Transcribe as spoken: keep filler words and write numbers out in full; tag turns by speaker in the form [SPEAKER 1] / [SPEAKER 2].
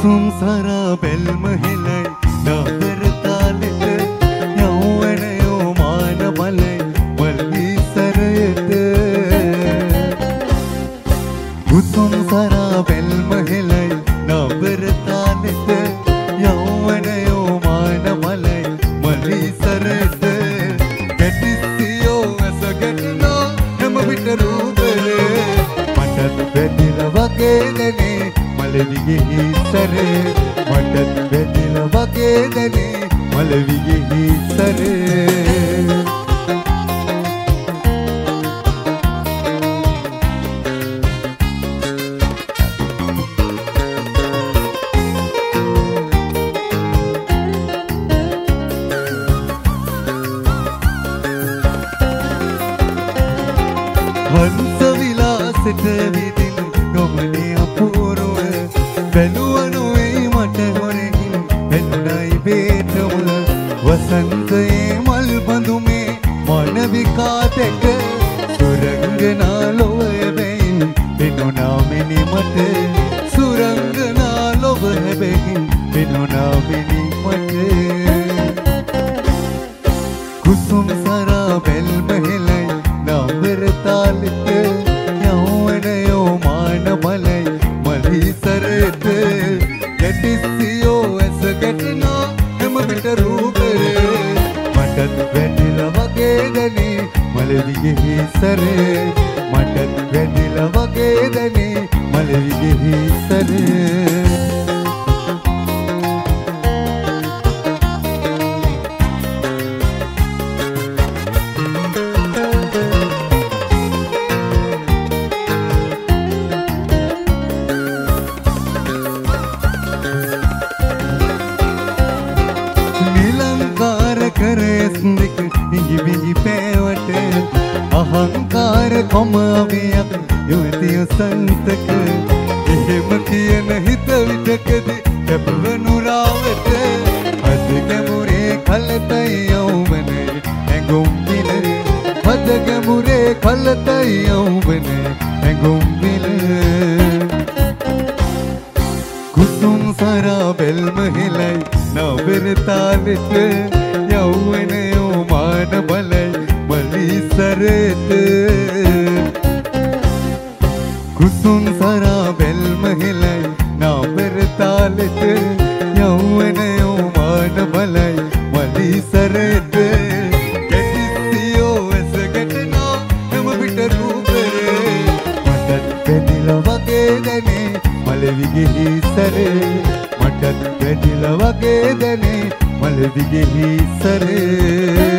[SPEAKER 1] කුසුම් සරා බැල්ම හෙලයි නාබර තාලෙට යෞවනයෝ මාන බලයි මල්වි සරයට කුසුම් සරා බැල්ම හෙලයි නාබර තාලෙට යෞවනයෝ මාන බලයි මල්වි සරයට ගැටිසියෝ ඇස ගැටුණා හැම විට රූපරේ මටත් වැදිලා වගේ දැනේ මලවිගේ සරේ මටත් වැදිලා වගේ දැනේ මලවිගේ සරේ හංස විලාසෙට විදින ගමනේ අපූර්ව බැලුවනුයි මට හොරෙහින් එන්නයි බේතම වසන්තයේ මල් බඳුමේ මානවිකා දෙක සුරංගනා ලොවේ බැයින් පෙනුණා මිනි මට සුරංගනා ලොවේ බැයින් පෙනුණා මිනි මට කුසුම් සරා බැල්ම හෙලයි නාබර තාලෙට යෞවනයෝ මාන බලයි මල්වි සරයට ගැටිසියෝ ඇස ගැටුණා හැම විට රූපරේ මටත් වැදිලා වගේ දැනේ මලවිගේ සරේ මටත් වැදිලා වගේ දැනේ මලවිගේ සරේ කරස්නික ඉඟි විඟි පෑවට අහංකාර කොමාවියක් යුවතිය සන්තක එහෙම කියන හිත විටකදී කැපවනු රාවට අද ගැමුරේ කලතයි යෞවනේ ඇඟුම් විල අද ගැමුරේ කලතයි යෞවනේ ඇඟුම් විල කුසුම් සරා බැල්ම හෙලයි නාබර තාලෙට යෞවනයෝ මාන බලයි මල්වි සරයට කුසුම් සරා බැල්ම හෙලයි නාබර තාලෙට යෞවනයෝ මාන බලයි මල්වි සරයට ගැටිසියෝ ඇස ගැටුණා හැම විට රූපරේ මටත් වැදිලා වගේ දැනේ මලවිගේ සරේ මටත් වැදිලා වගේ දැනේ මලවිගේ සරේ